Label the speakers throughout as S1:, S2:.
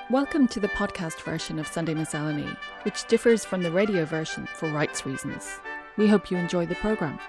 S1: Welcome to the podcast version of Sunday Miscellany, which differs from the radio version for rights reasons. We hope you enjoy the programme.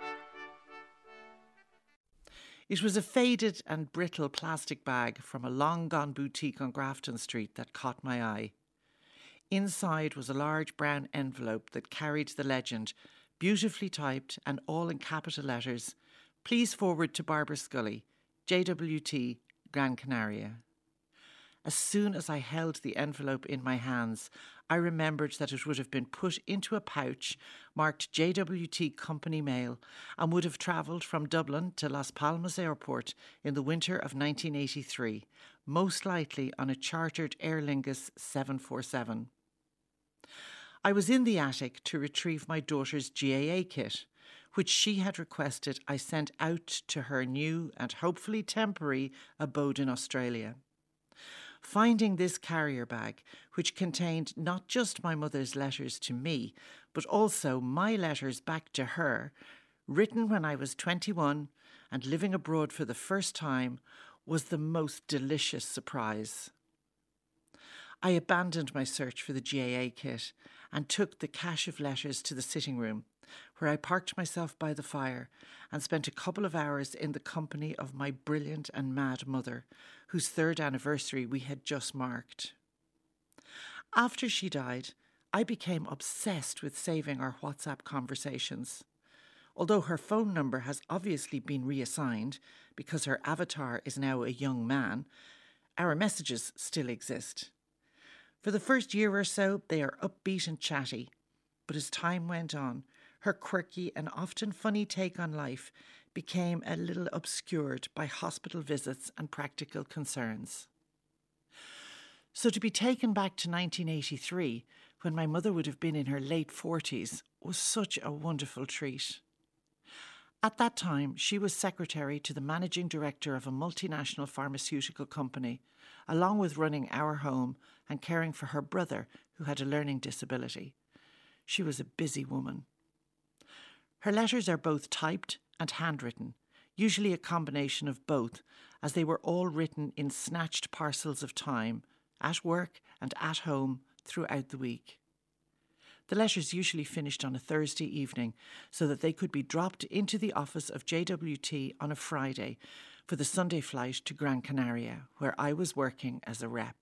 S2: It was a faded and brittle plastic bag from a long-gone boutique on Grafton Street that caught my eye. Inside was a large brown envelope that carried the legend, beautifully typed and all in capital letters, "Please forward to Barbara Scully, JWT, Gran Canaria." As soon as I held the envelope in my hands, I remembered that it would have been put into a pouch marked JWT Company Mail and would have travelled from Dublin to Las Palmas Airport in the winter of 1983, most likely on a chartered Aer Lingus 747. I was in the attic to retrieve my daughter's GAA kit, which she had requested I sent out to her new and hopefully temporary abode in Australia. Finding this carrier bag, which contained not just my mother's letters to me, but also my letters back to her, written when I was 21 and living abroad for the first time, was the most delicious surprise. I abandoned my search for the GAA kit and took the cache of letters to the sitting room, where I parked myself by the fire and spent a couple of hours in the company of my brilliant and mad mother, whose 3rd anniversary we had just marked. After she died, I became obsessed with saving our WhatsApp conversations. Although her phone number has obviously been reassigned because her avatar is now a young man, our messages still exist. For the first year or so, they are upbeat and chatty, but as time went on, her quirky and often funny take on life became a little obscured by hospital visits and practical concerns. So to be taken back to 1983, when my mother would have been in her late 40s, was such a wonderful treat. At that time, she was secretary to the managing director of a multinational pharmaceutical company, along with running our home and caring for her brother, who had a learning disability. She was a busy woman. Her letters are both typed and handwritten, usually a combination of both, as they were all written in snatched parcels of time, at work and at home throughout the week. The letters usually finished on a Thursday evening so that they could be dropped into the office of JWT on a Friday for the Sunday flight to Gran Canaria, where I was working as a rep.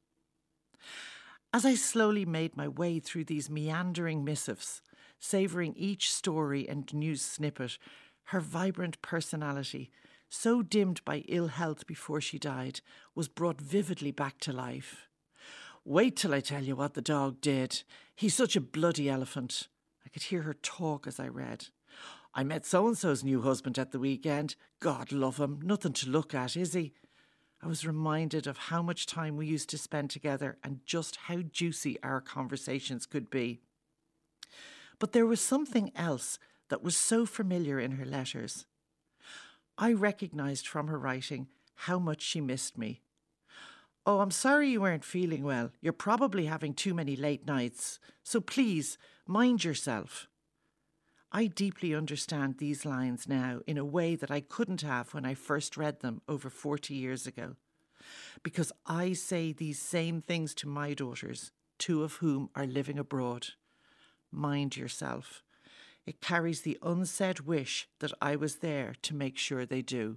S2: As I slowly made my way through these meandering missives, savouring each story and news snippet, her vibrant personality, so dimmed by ill health before she died, was brought vividly back to life. "Wait till I tell you what the dog did. He's such a bloody elephant." I could hear her talk as I read. "I met so-and-so's new husband at the weekend. God love him, nothing to look at, is he?" I was reminded of how much time we used to spend together and just how juicy our conversations could be. But there was something else that was so familiar in her letters. I recognised from her writing how much she missed me. "Oh, I'm sorry you weren't feeling well. You're probably having too many late nights. So please, mind yourself." I deeply understand these lines now in a way that I couldn't have when I first read them over 40 years ago. Because I say these same things to my daughters, 2 of whom are living abroad. Mind yourself. It carries the unsaid wish that I was there to make sure they do.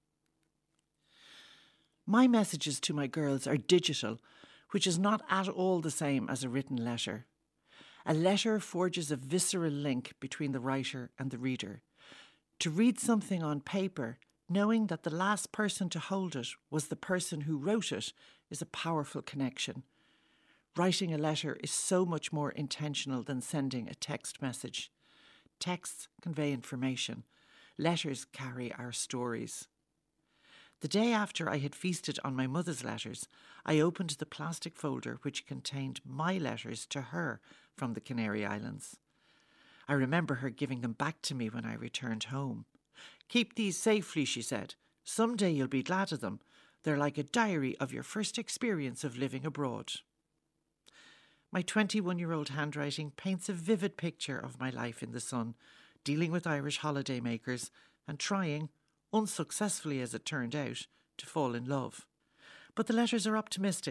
S2: My messages to my girls are digital, which is not at all the same as a written letter. A letter forges a visceral link between the writer and the reader. To read something on paper, knowing that the last person to hold it was the person who wrote it, is a powerful connection. Writing a letter is so much more intentional than sending a text message. Texts convey information. Letters carry our stories. The day after I had feasted on my mother's letters, I opened the plastic folder which contained my letters to her from the Canary Islands. I remember her giving them back to me when I returned home. "Keep these safely," she said. "Someday you'll be glad of them. They're like a diary of your first experience of living abroad." My 21-year-old handwriting paints a vivid picture of my life in the sun, dealing with Irish holidaymakers and trying, unsuccessfully as it turned out, to fall in love. But the letters are optimistic,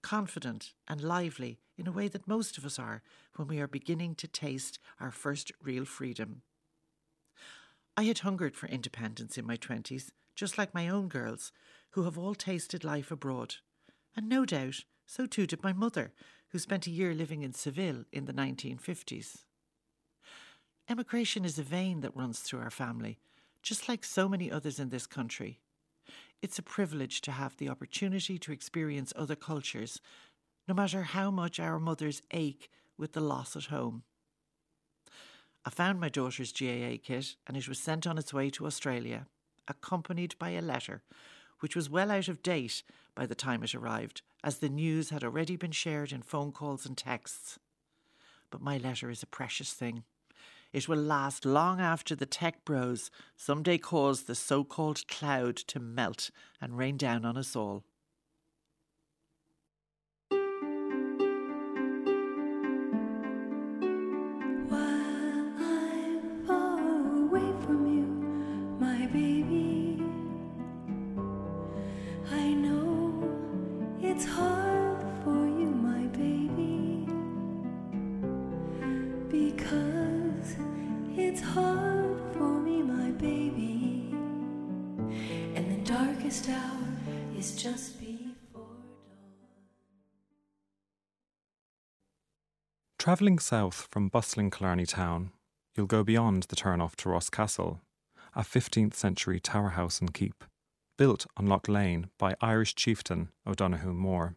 S2: confident and lively in a way that most of us are when we are beginning to taste our first real freedom. I had hungered for independence in my 20s, just like my own girls, who have all tasted life abroad. And no doubt, so too did my mother, who spent a year living in Seville in the 1950s. Emigration is a vein that runs through our family, just like so many others in this country. It's a privilege to have the opportunity to experience other cultures, no matter how much our mothers ache with the loss at home. I found my daughter's GAA kit and it was sent on its way to Australia, accompanied by a letter, which was well out of date by the time it arrived, as the news had already been shared in phone calls and texts. But my letter is a precious thing. It will last long after the tech bros someday cause the so-called cloud to melt and rain down on us all.
S3: It's hard for you, my baby, because it's hard for me, my baby, and the darkest hour is just before dawn.
S4: Travelling south from bustling Killarney town, you'll go beyond the turn-off to Ross Castle, a 15th century tower house and keep, built on Loch Lane by Irish chieftain O'Donoghue Moore.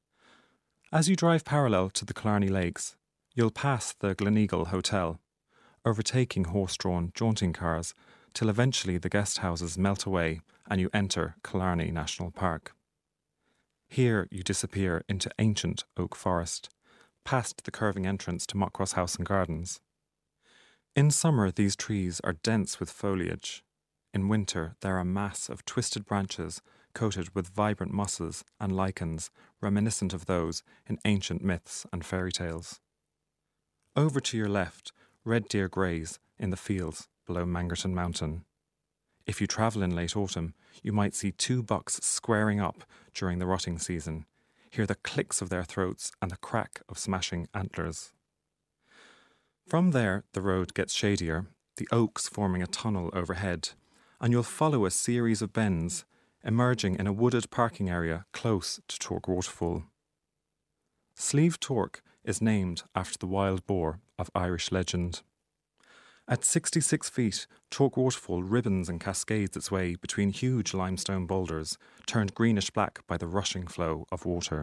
S4: As you drive parallel to the Killarney Lakes, you'll pass the Gleneagle Hotel, overtaking horse-drawn jaunting cars till eventually the guest houses melt away and you enter Killarney National Park. Here you disappear into ancient oak forest, past the curving entrance to Muckross House and Gardens. In summer these trees are dense with foliage. In winter, they're a mass of twisted branches coated with vibrant mosses and lichens reminiscent of those in ancient myths and fairy tales. Over to your left, red deer graze in the fields below Mangerton Mountain. If you travel in late autumn, you might see two bucks squaring up during the rutting season, hear the clicks of their throats and the crack of smashing antlers. From there, the road gets shadier, the oaks forming a tunnel overhead, and you'll follow a series of bends, emerging in a wooded parking area close to Tork Waterfall. Slieve Tork is named after the wild boar of Irish legend. At 66 feet, Tork Waterfall ribbons and cascades its way between huge limestone boulders, turned greenish-black by the rushing flow of water.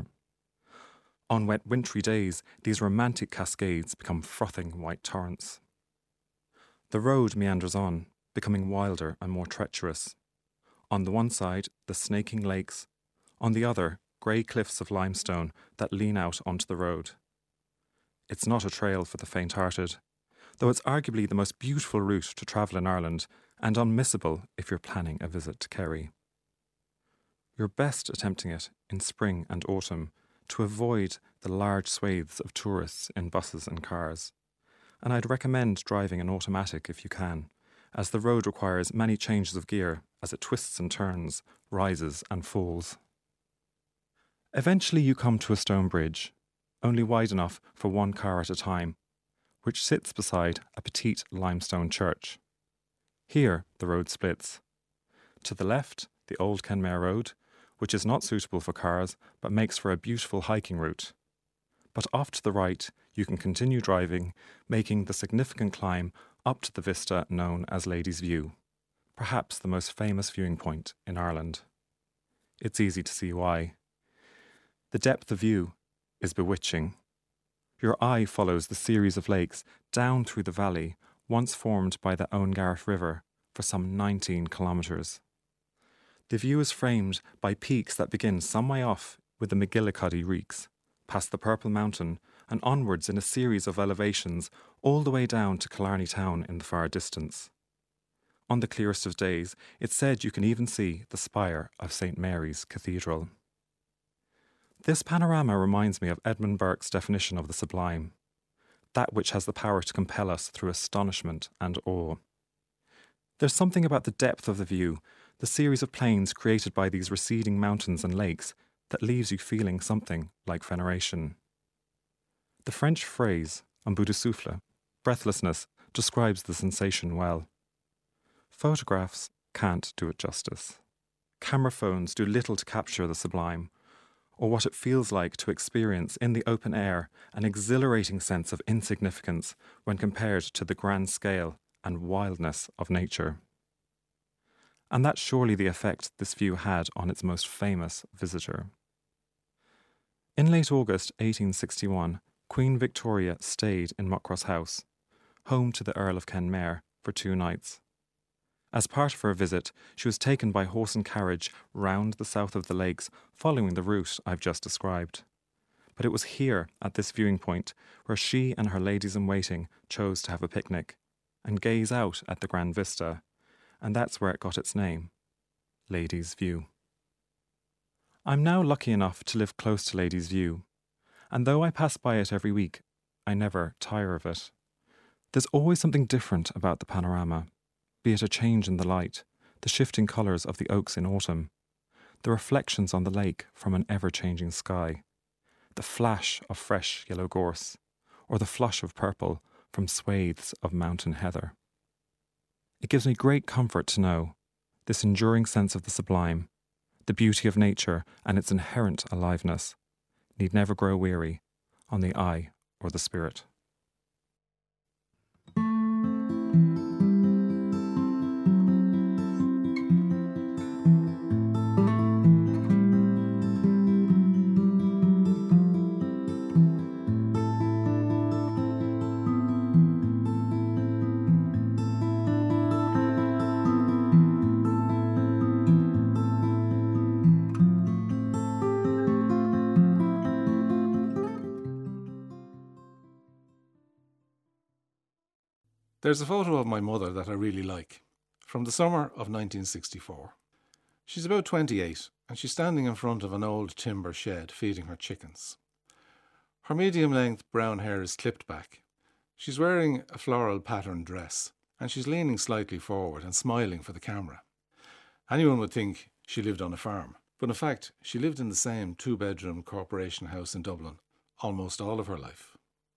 S4: On wet wintry days, these romantic cascades become frothing white torrents. The road meanders on, becoming wilder and more treacherous. On the one side, the snaking lakes. On the other, grey cliffs of limestone that lean out onto the road. It's not a trail for the faint-hearted, though it's arguably the most beautiful route to travel in Ireland and unmissable if you're planning a visit to Kerry. You're best attempting it in spring and autumn to avoid the large swathes of tourists in buses and cars. And I'd recommend driving an automatic if you can, as the road requires many changes of gear as it twists and turns, rises and falls. Eventually you come to a stone bridge, only wide enough for one car at a time, which sits beside a petite limestone church. Here the road splits. To the left, the Old Kenmare Road, which is not suitable for cars but makes for a beautiful hiking route. But off to the right, you can continue driving, making the significant climb up to the vista known as Ladies' View, perhaps the most famous viewing point in Ireland. It's easy to see why. The depth of view is bewitching. Your eye follows the series of lakes down through the valley once formed by the Owengarrett River for some 19 kilometres. The view is framed by peaks that begin some way off with the McGillicuddy Reeks, past the Purple Mountain and onwards in a series of elevations all the way down to Killarney town in the far distance. On the clearest of days, it's said you can even see the spire of St. Mary's Cathedral. This panorama reminds me of Edmund Burke's definition of the sublime, that which has the power to compel us through astonishment and awe. There's something about the depth of the view, the series of plains created by these receding mountains and lakes, that leaves you feeling something like veneration. The French phrase, un bout de souffle, breathlessness, describes the sensation well. Photographs can't do it justice. Camera phones do little to capture the sublime, or what it feels like to experience in the open air an exhilarating sense of insignificance when compared to the grand scale and wildness of nature. And that's surely the effect this view had on its most famous visitor. In late August 1861, Queen Victoria stayed in Muckross House, home to the Earl of Kenmare, for 2 nights. As part of her visit, she was taken by horse and carriage round the south of the lakes, following the route I've just described. But it was here, at this viewing point, where she and her ladies-in-waiting chose to have a picnic and gaze out at the grand vista, and that's where it got its name, Ladies' View. I'm now lucky enough to live close to Ladies' View, and though I pass by it every week, I never tire of it. There's always something different about the panorama, be it a change in the light, the shifting colours of the oaks in autumn, the reflections on the lake from an ever-changing sky, the flash of fresh yellow gorse, or the flush of purple from swathes of mountain heather. It gives me great comfort to know this enduring sense of the sublime, the beauty of nature and its inherent aliveness, need never grow weary on the eye or the spirit.
S5: There's a photo of my mother that I really like, from the summer of 1964. She's about 28 and she's standing in front of an old timber shed feeding her chickens. Her medium-length brown hair is clipped back. She's wearing a floral patterned dress and she's leaning slightly forward and smiling for the camera. Anyone would think she lived on a farm, but in fact she lived in the same 2-bedroom corporation house in Dublin almost all of her life.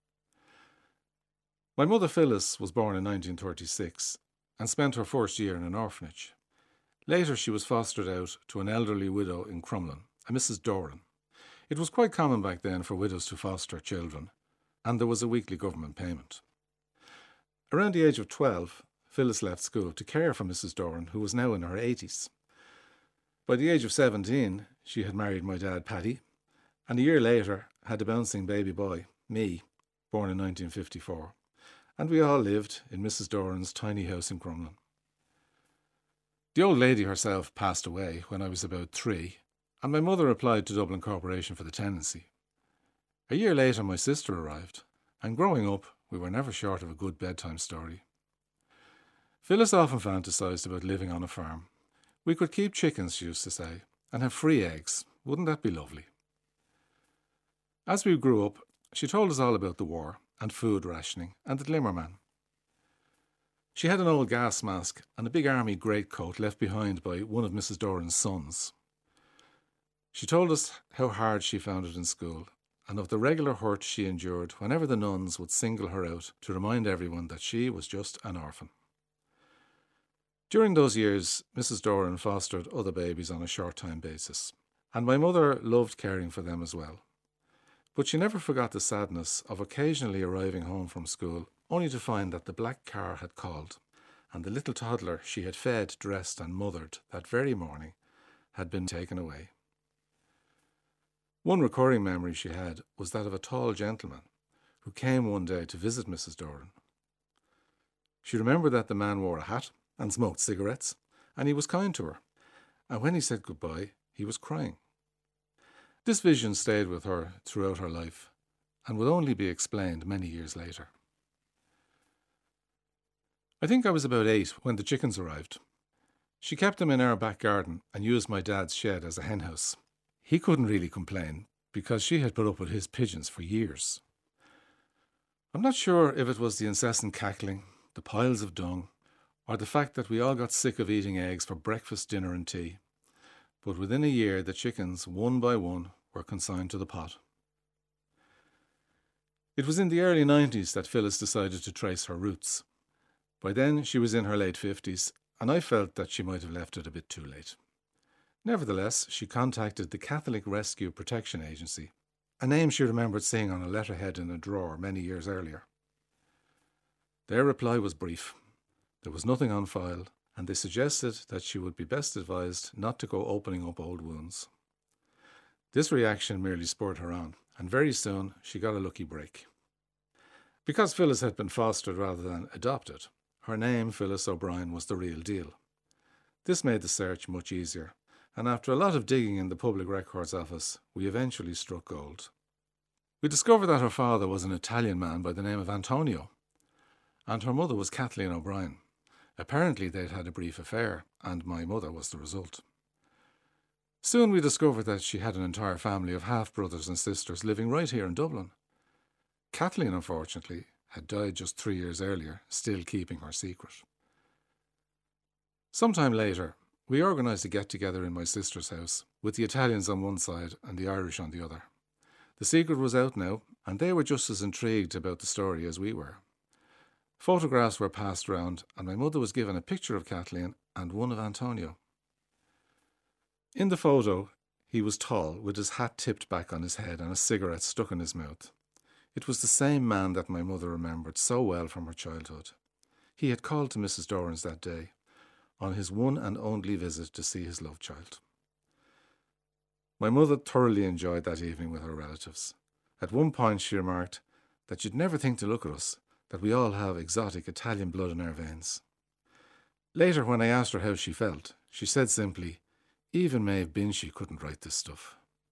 S5: My mother Phyllis was born in 1936 and spent her first year in an orphanage. Later she was fostered out to an elderly widow in Crumlin, a Mrs. Doran. It was quite common back then for widows to foster children, and there was a weekly government payment. Around the age of 12, Phyllis left school to care for Mrs. Doran, who was now in her 80s. By the age of 17, she had married my dad, Paddy, and a year later had a bouncing baby boy, me, born in 1954. And we all lived in Mrs. Doran's tiny house in Crumlin. The old lady herself passed away when I was about 3, and my mother applied to Dublin Corporation for the tenancy. A year later my sister arrived, and growing up we were never short of a good bedtime story. Phyllis often fantasised about living on a farm. We could keep chickens, she used to say, and have free eggs. Wouldn't that be lovely? As we grew up, she told us all about the war and food rationing and the Glimmerman. She had an old gas mask and a big army greatcoat left behind by one of Mrs. Doran's sons. She told us how hard she found it in school and of the regular hurt she endured whenever the nuns would single her out to remind everyone that she was just an orphan. During those years, Mrs. Doran fostered other babies on a short-time basis, and my mother loved caring for them as well. But she never forgot the sadness of occasionally arriving home from school only to find that the black car had called and the little toddler she had fed, dressed and mothered that very morning had been taken away. One recurring memory she had was that of a tall gentleman who came one day to visit Mrs. Doran. She remembered that the man wore a hat and smoked cigarettes, and he was kind to her, and when he said goodbye, he was crying. This vision stayed with her throughout her life and would only be explained many years later. I think I was about 8 when the chickens arrived. She kept them in our back garden and used my dad's shed as a henhouse. He couldn't really complain because she had put up with his pigeons for years. I'm not sure if it was the incessant cackling, the piles of dung, or the fact that we all got sick of eating eggs for breakfast, dinner and tea. but within a year the chickens, one by one, were consigned to the pot. It was in the early 90s that Phyllis decided to trace her roots. By then she was in her late 50s, and I felt that she might have left it a bit too late. Nevertheless, she contacted the Catholic Rescue Protection Agency, a name she remembered seeing on a letterhead in a drawer many years earlier. Their reply was brief. There was nothing on file, and they suggested that she would be best advised not to go opening up old wounds. This reaction merely spurred her on, and very soon she got a lucky break. Because Phyllis had been fostered rather than adopted, her name, Phyllis O'Brien, was the real deal. This made the search much easier, and after a lot of digging in the Public Records Office, we eventually struck gold. We discovered that her father was an Italian man by the name of Antonio, and her mother was Kathleen O'Brien. Apparently they'd had a brief affair, and my mother was the result. Soon we discovered that she had an entire family of half-brothers and sisters living right here in Dublin. Kathleen, unfortunately, had died just 3 years earlier, still keeping her secret. Sometime later, we organised a get-together in my sister's house, with the Italians on one side and the Irish on the other. The secret was out now, and they were just as intrigued about the story as we were. Photographs were passed round, and my mother was given a picture of Kathleen and one of Antonio. In the photo, he was tall, with his hat tipped back on his head and a cigarette stuck in his mouth. It was the same man that my mother remembered so well from her childhood. He had called to Mrs. Doran's that day, on his one and only visit to see his love child. My mother thoroughly enjoyed that evening with her relatives. At one point she remarked that you'd never think to look at us, that we all have exotic Italian blood in our veins. Later, when I asked her how she felt, she said simply, "Even Maeve Binchy couldn't write this stuff."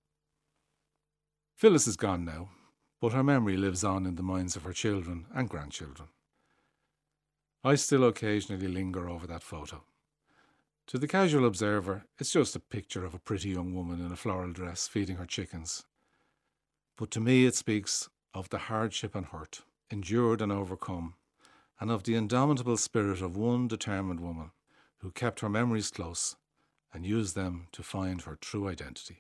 S5: Phyllis is gone now, but her memory lives on in the minds of her children and grandchildren. I still occasionally linger over that photo. To the casual observer, it's just a picture of a pretty young woman in a floral dress feeding her chickens. But to me it speaks of the hardship and hurt, endured and overcome, and of the indomitable spirit of one determined woman who kept her memories close and used them to find her true identity.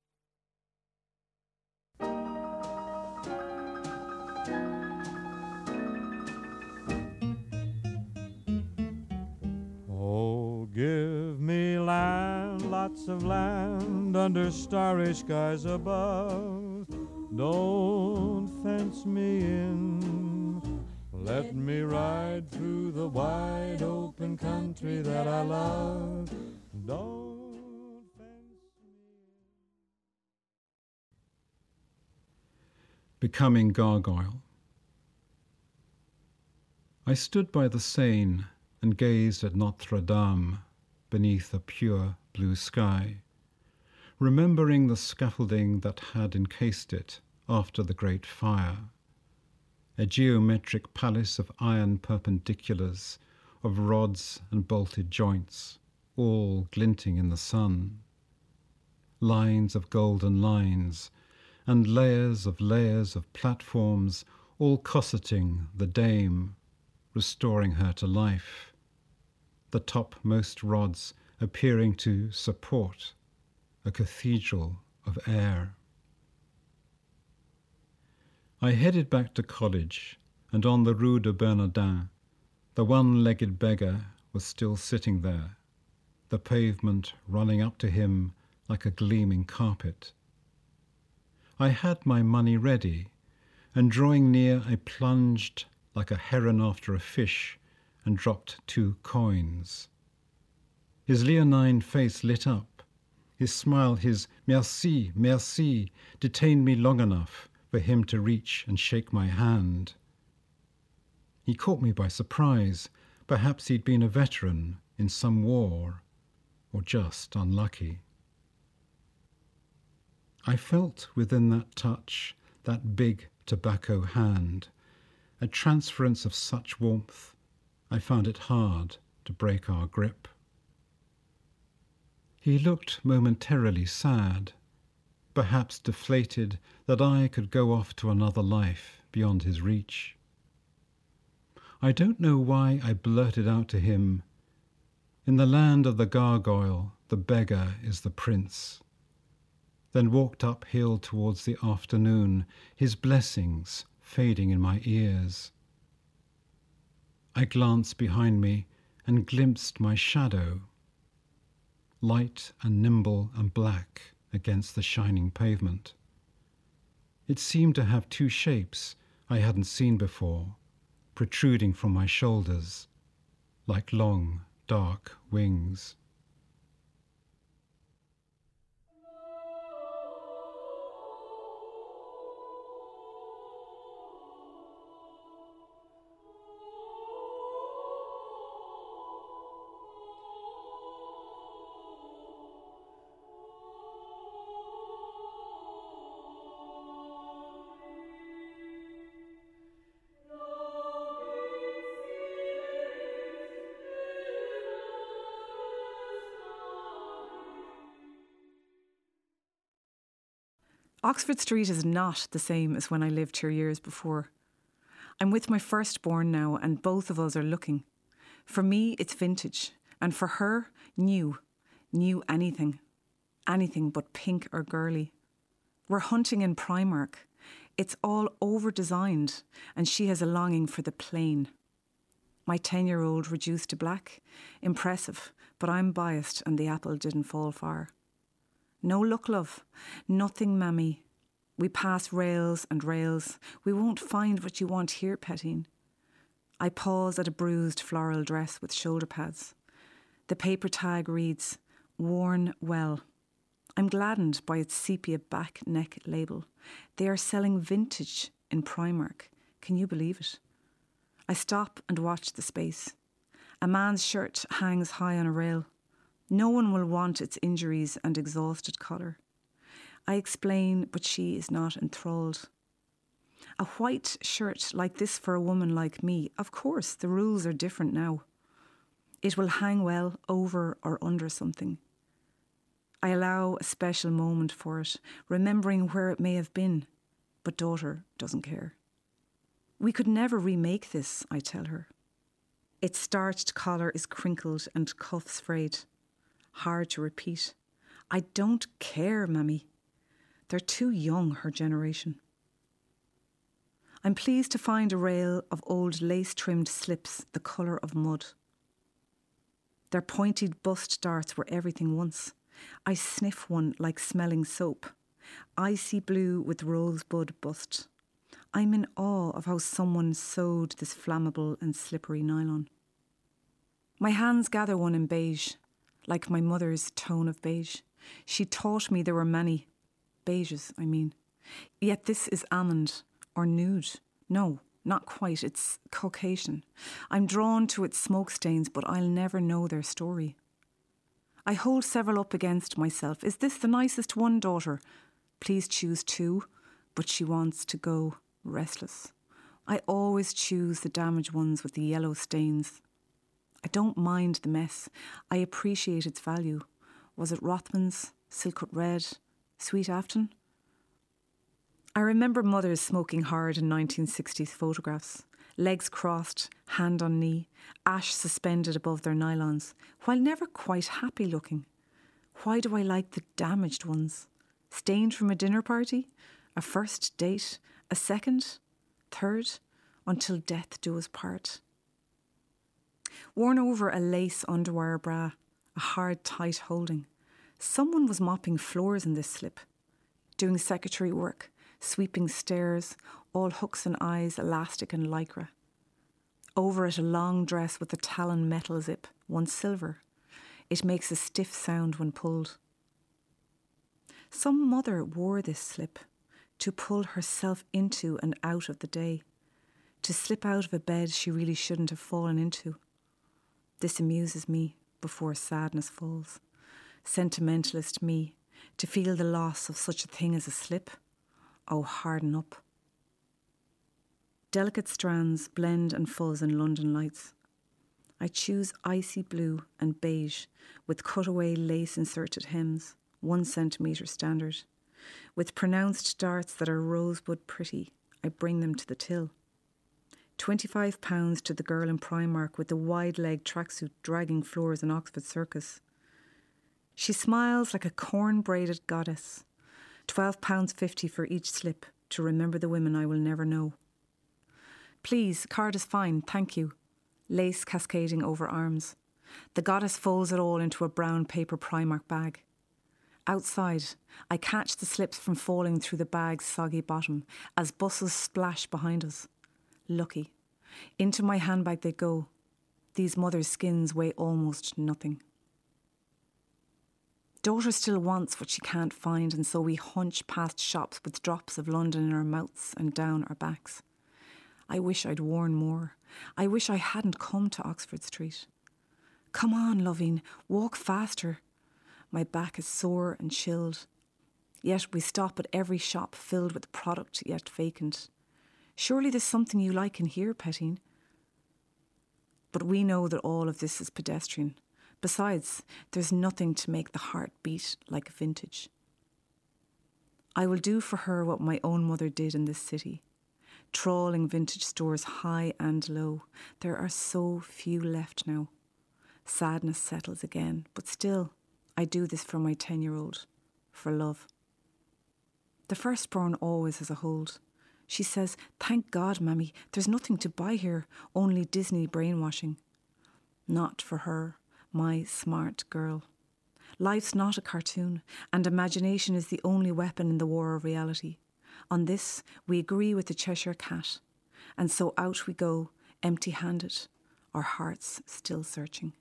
S6: Oh, give me land, lots of land under starry skies above. Don't fence me in. Let me ride through the wide open country that I love. Don't fence me in.
S7: Becoming Gargoyle. I stood by the Seine and gazed at Notre Dame beneath a pure blue sky, remembering the scaffolding that had encased it after the Great Fire, a geometric palace of iron perpendiculars, of rods and bolted joints, all glinting in the sun. Lines of golden lines, and layers of platforms, all cosseting the dame, restoring her to life, the topmost rods appearing to support a cathedral of air. I headed back to college, and on the Rue de Bernardin, the one-legged beggar was still sitting there, the pavement running up to him like a gleaming carpet. I had my money ready, and drawing near I plunged like a heron after a fish and dropped 2 coins. His leonine face lit up. His smile, his merci, merci, detained me long enough for him to reach and shake my hand. He caught me by surprise. Perhaps he'd been a veteran in some war, or just unlucky. I felt within that touch, that big tobacco hand, a transference of such warmth, I found it hard to break our grip. He looked momentarily sad, perhaps deflated that I could go off to another life beyond his reach. I don't know why I blurted out to him, "In the land of the gargoyle, the beggar is the prince. Then walked uphill towards the afternoon, his blessings fading in my ears. I glanced behind me and glimpsed my shadow, light and nimble and black against the shining pavement. It seemed to have two shapes I hadn't seen before, protruding from my shoulders, like long, dark wings.
S8: Oxford Street is not the same as when I lived here years before. I'm with my firstborn now and both of us are looking. For me, it's vintage, and for her, new anything. Anything but pink or girly. We're hunting in Primark. It's all over-designed, and she has a longing for the plain. My 10-year-old reduced to black. Impressive, but I'm biased and the apple didn't fall far. No luck, love. Nothing, mammy. We pass rails and rails. We won't find what you want here, Pettine. I pause at a bruised floral dress with shoulder pads. The paper tag reads, worn well. I'm gladdened by its sepia back neck label. They are selling vintage in Primark. Can you believe it? I stop and watch the space. A man's shirt hangs high on a rail. No one will want its injuries and exhausted collar. I explain, but she is not enthralled. A white shirt like this for a woman like me, of course, the rules are different now. It will hang well over or under something. I allow a special moment for it, remembering where it may have been, but daughter doesn't care. We could never remake this, I tell her. Its starched collar is crinkled and cuffs frayed. Hard to repeat. I don't care, mammy. They're too young, her generation. I'm pleased to find a rail of old lace-trimmed slips, the colour of mud. Their pointed bust darts were everything once. I sniff one like smelling soap. Icy blue with rosebud bust. I'm in awe of how someone sewed this flammable and slippery nylon. My hands gather one in beige, like my mother's tone of beige. She taught me there were many. Beiges, I mean. Yet this is almond, or nude. No, not quite. It's Caucasian. I'm drawn to its smoke stains, but I'll never know their story. I hold several up against myself. Is this the nicest one, daughter? Please choose two. But she wants to go, restless. I always choose the damaged ones with the yellow stains. I don't mind the mess. I appreciate its value. Was it Rothman's, Silkwood Red, Sweet Afton? I remember mothers smoking hard in 1960s photographs. Legs crossed, hand on knee, ash suspended above their nylons, while never quite happy looking. Why do I like the damaged ones? Stained from a dinner party? A first date? A second? Third? Until death do us part. Worn over a lace underwire bra, a hard, tight holding. Someone was mopping floors in this slip, doing secretary work, sweeping stairs, all hooks and eyes, elastic and lycra. Over it a long dress with a talon metal zip, one silver. It makes a stiff sound when pulled. Some mother wore this slip to pull herself into and out of the day, to slip out of a bed she really shouldn't have fallen into. This amuses me before sadness falls. Sentimentalist me, to feel the loss of such a thing as a slip. Oh, harden up. Delicate strands blend and fuzz in London lights. I choose icy blue and beige with cutaway lace inserted hems, 1 centimetre standard. With pronounced darts that are rosebud pretty, I bring them to the till. £25 to the girl in Primark with the wide-leg tracksuit dragging floors in Oxford Circus. She smiles like a corn-braided goddess. £12.50 for each slip to remember the women I will never know. Please, card is fine, thank you. Lace cascading over arms. The goddess folds it all into a brown paper Primark bag. Outside, I catch the slips from falling through the bag's soggy bottom as buses splash behind us. Lucky. Into my handbag they go. These mothers' skins weigh almost nothing. Daughter still wants what she can't find, and so we hunch past shops with drops of London in our mouths and down our backs. I wish I'd worn more. I wish I hadn't come to Oxford Street. Come on, Loving, walk faster. My back is sore and chilled. Yet we stop at every shop filled with product yet vacant. Surely there's something you like in here, Pettine. But we know that all of this is pedestrian. Besides, there's nothing to make the heart beat like vintage. I will do for her what my own mother did in this city. Trawling vintage stores high and low. There are so few left now. Sadness settles again, but still, I do this for my 10-year-old, for love. The firstborn always has a hold. She says, "Thank God, Mammy, there's nothing to buy here, only Disney brainwashing." Not for her, my smart girl. Life's not a cartoon, and imagination is the only weapon in the war of reality. On this, we agree with the Cheshire Cat, and so out we go, empty-handed, our hearts still searching.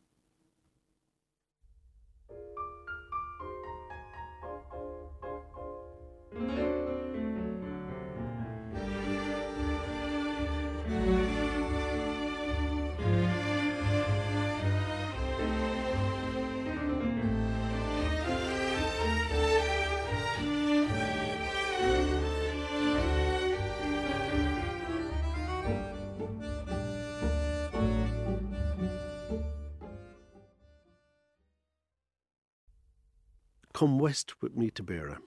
S9: Come west with me to Beara.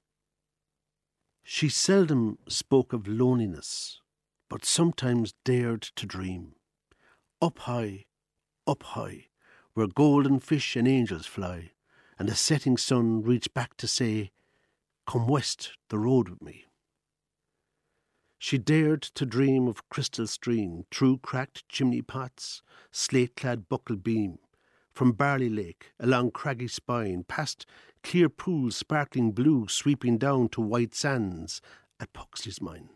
S9: She seldom spoke of loneliness, but sometimes dared to dream. Up high, where golden fish and angels fly, and the setting sun reached back to say, "Come west the road with me." She dared to dream of crystal stream, through cracked chimney pots, slate-clad buckle beam, from Barley Lake, along craggy spine, past clear pools sparkling blue, sweeping down to white sands at Puxley's mine.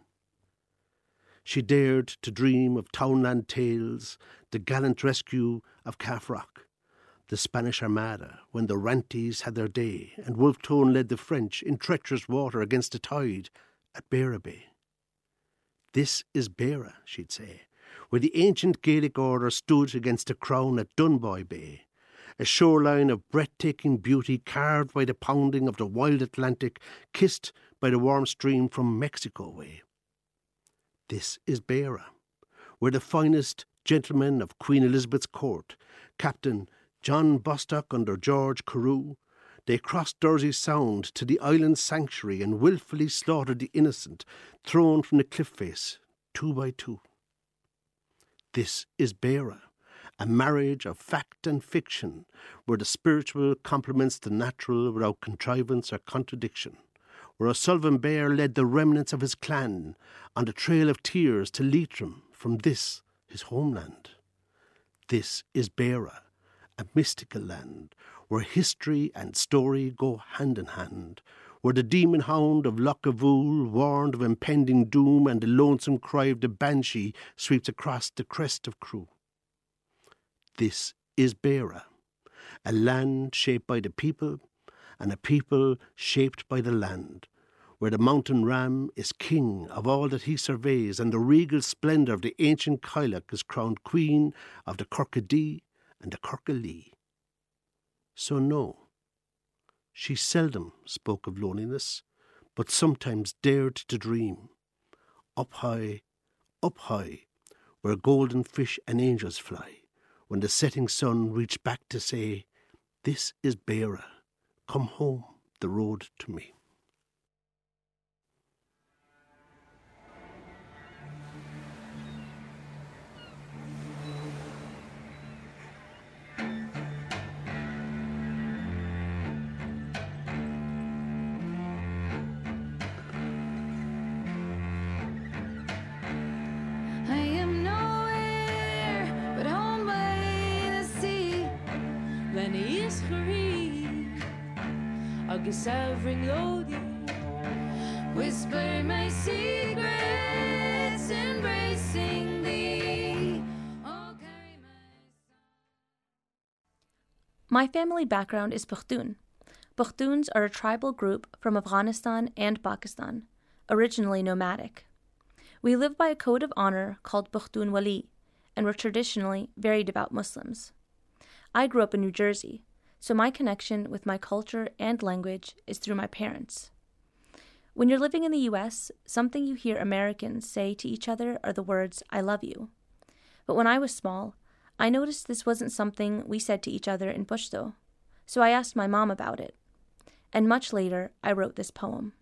S9: She dared to dream of townland tales, the gallant rescue of Calf Rock, the Spanish Armada, when the Ranties had their day, and Wolfe Tone led the French in treacherous water against the tide at Beara Bay. "This is Beara," she'd say, where the ancient Gaelic order stood against the crown at Dunboy Bay, a shoreline of breathtaking beauty carved by the pounding of the wild Atlantic, kissed by the warm stream from Mexico way. "This is Beara, where the finest gentlemen of Queen Elizabeth's court, Captain John Bostock under George Carew, they crossed Dursey Sound to the island sanctuary and wilfully slaughtered the innocent, thrown from the cliff face, 2 by 2. This is Beara, a marriage of fact and fiction, where the spiritual complements the natural without contrivance or contradiction, where O'Sullivan Bear led the remnants of his clan on the trail of tears to Leitrim from this, his homeland. This is Beara, a mystical land, where history and story go hand in hand, where the demon hound of LochAvool, warned of impending doom, and the lonesome cry of the banshee sweeps across the crest of Crewe. This is Beara, a land shaped by the people, and a people shaped by the land, where the mountain ram is king of all that he surveys, and the regal splendour of the ancient Cailleach is crowned queen of the Kirkcaldy and the Kirkcallee. So no, she seldom spoke of loneliness, but sometimes dared to dream. Up high, where golden fish and angels fly, when the setting sun reached back to say, "This is Beara, come home the road to me."
S3: and ischri agus every lodi whisper my secrets embracing thee. Oh, carry
S10: my family background is Pakhtun. Pakhtuns are a tribal group from Afghanistan and Pakistan, originally nomadic. We live by a code of honor called Pakhtun Wali, and were traditionally very devout Muslims. I grew up in New Jersey, so my connection with my culture and language is through my parents. When you're living in the US, something you hear Americans say to each other are the words, "I love you." But when I was small, I noticed this wasn't something we said to each other in Pashto, so I asked my mom about it. And much later, I wrote this poem.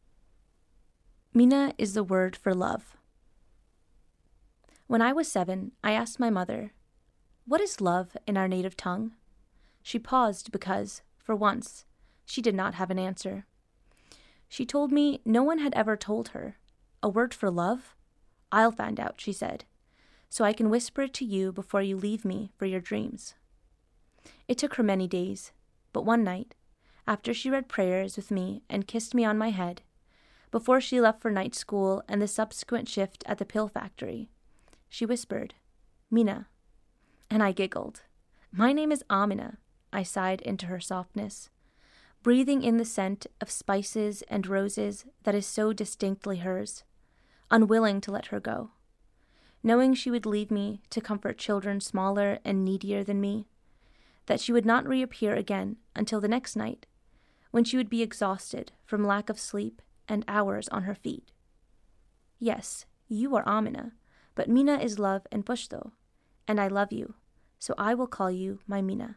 S10: Mina is the word for love. When I was 7, I asked my mother, "What is love in our native tongue?" She paused because, for once, she did not have an answer. She told me no one had ever told her. "A word for love? I'll find out," she said, "so I can whisper it to you before you leave me for your dreams." It took her many days, but one night, after she read prayers with me and kissed me on my head, before she left for night school and the subsequent shift at the pill factory, she whispered, "Mina." And I giggled. "My name is Amina," I sighed into her softness, breathing in the scent of spices and roses that is so distinctly hers, unwilling to let her go, knowing she would leave me to comfort children smaller and needier than me, that she would not reappear again until the next night, when she would be exhausted from lack of sleep and hours on her feet. Yes, you are Amina, but Mina is love in Pashto, and I love you, so I will call you my Mina.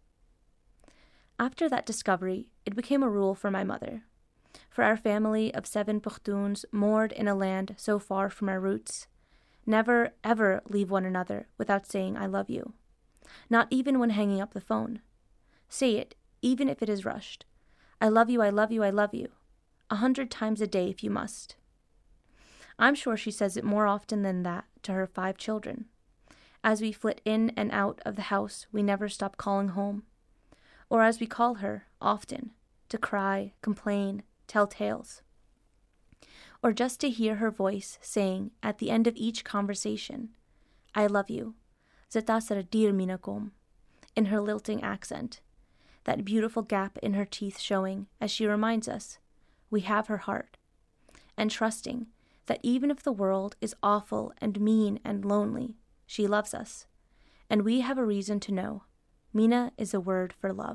S10: After that discovery, it became a rule for my mother. For our family of 7 Pakhtuns moored in a land so far from our roots, never ever leave one another without saying "I love you." Not even when hanging up the phone. Say it, even if it is rushed. "I love you, I love you, I love you," 100 times a day if you must. I'm sure she says it more often than that to her 5 children. As we flit in and out of the house we never stop calling home. Or as we call her, often, to cry, complain, tell tales. Or just to hear her voice saying at the end of each conversation, "I love you," Zata sara dir mina kom, in her lilting accent, that beautiful gap in her teeth showing as she reminds us we have her heart, and trusting that even if the world is awful and mean and lonely, she loves us, and we have a reason to know Mina is a word for love.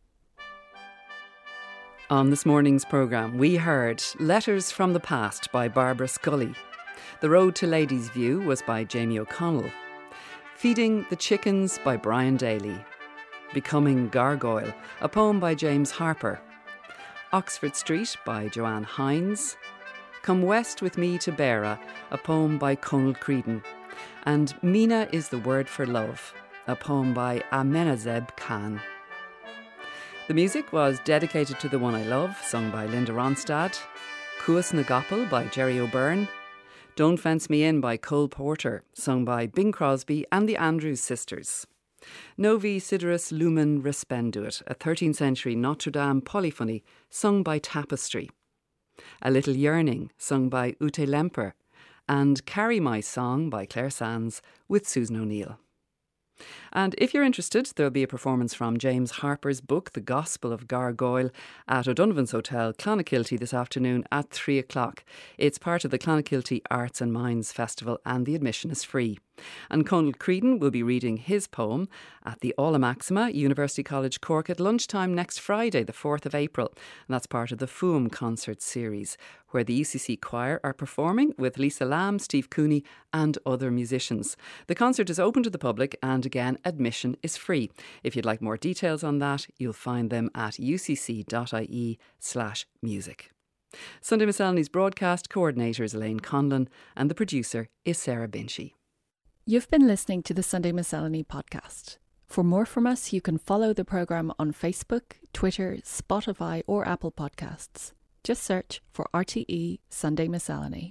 S11: On this morning's programme, we heard Letters from the Past by Barbara Scully. The Road to Ladies' View was by Jamie O'Connell. Feeding the Chickens by Brian Daly. Becoming Gargoyle, a poem by James Harper. Oxford Street by Joanne Hines. Come West with Me to Beara, a poem by Conal Creedon. And Mina is the Word for Love, a poem by Amenazeb Khan. The music was dedicated to The One I Love, sung by Linda Ronstadt. Cuas na Gapel by Jerry O'Byrne. Don't Fence Me In by Cole Porter, sung by Bing Crosby and the Andrews Sisters. Novi Sideris Lumen Respenduit, a 13th century Notre Dame polyphony, sung by Tapestry. A Little Yearning, sung by Ute Lemper. And Carry My Song by Claire Sands with Susan O'Neill. And if you're interested, there'll be a performance from James Harper's book, The Gospel of Gargoyle, at O'Donovan's Hotel, Clonakilty this afternoon at 3 o'clock. It's part of the Clonakilty Arts and Minds Festival and the admission is free. And Conal Creedon will be reading his poem at the Aula Maxima, University College Cork at lunchtime next Friday, the 4th of April. And that's part of the Fuam concert series, where the UCC Choir are performing with Lisa Lamb, Steve Cooney and other musicians. The concert is open to the public and again, admission is free. If you'd like more details on that, you'll find them at ucc.ie/music. Sunday Miscellany's broadcast coordinator is Elaine Conlon and the producer is Sarah Binchy.
S1: You've been listening to the Sunday Miscellany podcast. For more from us, you can follow the programme on Facebook, Twitter, Spotify or Apple Podcasts. Just search for RTE Sunday Miscellany.